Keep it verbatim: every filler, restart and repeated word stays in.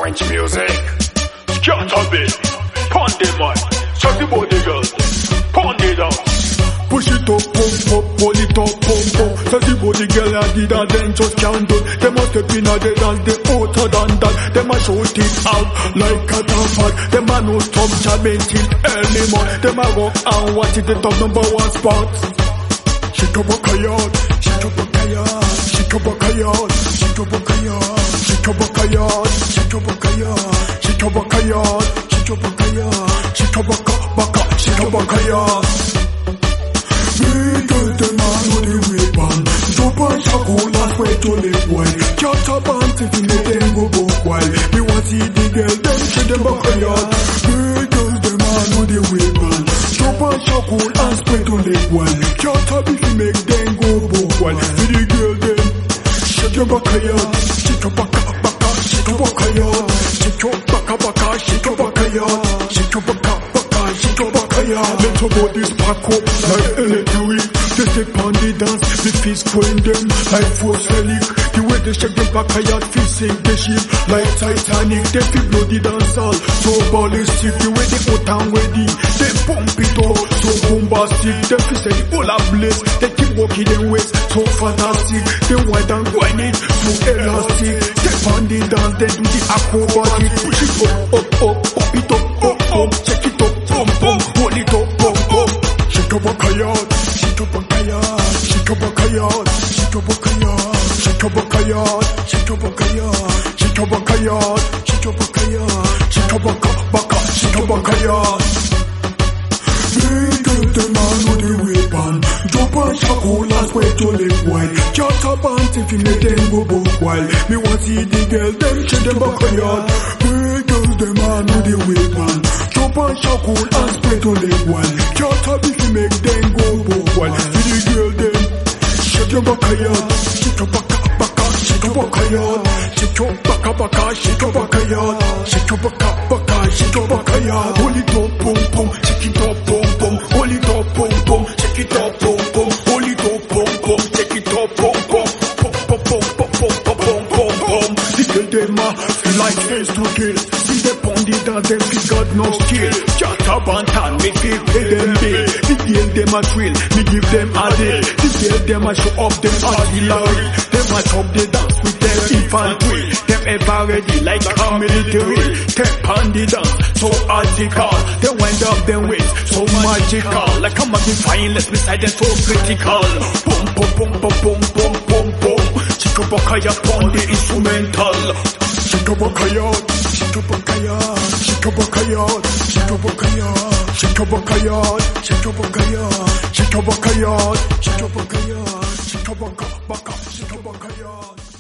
French music. Scatterbill, pound the man, shut the body girl, pound it out. Push it up, pump up, pull it up, pump up. Says the body girl I did and then just can't do. Them a step in a the dance, they hotter than that. Them a shout it out like a tapad. Them a no stop jamming till early morning. Them a rock and watch it the top number one spot. Shake up a kayad, shake up a kayad, shake up a kayad, shake up a kayad, shake up a kayad, shake up a kayad, shake up a kayad, shake up a kayad, shake up a baka, shake up a kayad. Because the man with the weapon, jump and shackle and sweat to live wild. Catch up and take in the them go book wild. Me want see the girl, them shake them back a yard. Because the man with the weapon, jump and shackle and sweat to live wild. Catch up if you make them go book wild. See the girl them, shake your back a yard. Shake your back a baka, shake your back a yard. Shake your back a baka, shake your back a yard. Shake your back a baka, shake your back a yard. Let's about this pack up like electric. They step on the dance, the feet going them like force relic. The way they shake them back a yard, feel sink the ship like Titanic. They feel bloody dance all, so ballistic. The way they out and ready, they pump it up, so bombastic. They feel say the whole ablaze, they keep walking them ways, so fantastic. They wind and grind it, so elastic. Step on the dance, they do the acrobatic. Push it up, up, up, pump it up, up, up. Check it up, pump, pump, hold it up, pump, pump. Shake up a kayad, shake up a kayad, shake up a kayad, shake up a kayad, shake up a kayad, shake up a kayad, shake up a kayad, shake up a kayad, shake up a baka, shake up a kayad. Because the man with the weapon, jump and shackle and sweat to live wild. Catch up and if you make them go book wild. Me want see the girl, them shake them back a yard. Because the man with the weapon, jump and shackle and sweat to live wild. Catch up if you make them go book wild. See the girl them, shake your back a yard. Shake your back a baka, shake your back a yard. Shake your back a baka, shake your back a yard. Shake your back a baka, shake your back a yard. Hold it up, boom, boom, shake it up, boom, boom. Hold it up, boom, boom, shake it up, boom, boom. Hold it up, boom, boom, shake it up, boom, boom. Pum, pum, pum, pum, pum, pum, pum, pum, pum. The girl them a feel like face to kill. See them pound it and them feel got no skill. Shut up and turn, make it pay them bill. The girl them a thrill, me give them a deal. The girl them a show up them artillery. Them a chop the dance with them infantry. Them ever ready like a military. Step on the dance, so article. They wind up them ways, so magical. Like a magnifying less beside them, so critical. Boom, boom, boom, boom, boom, boom, boom, boom. Shake up a kaya pound the instrumental. Shake up a kaya, shake up a kaya, shake up a kaya, shake up a kaya, shake up a kaya, shake up a kaya, shake up a kaya, shake up a kaya, shake up a kaya, shake up a kaya.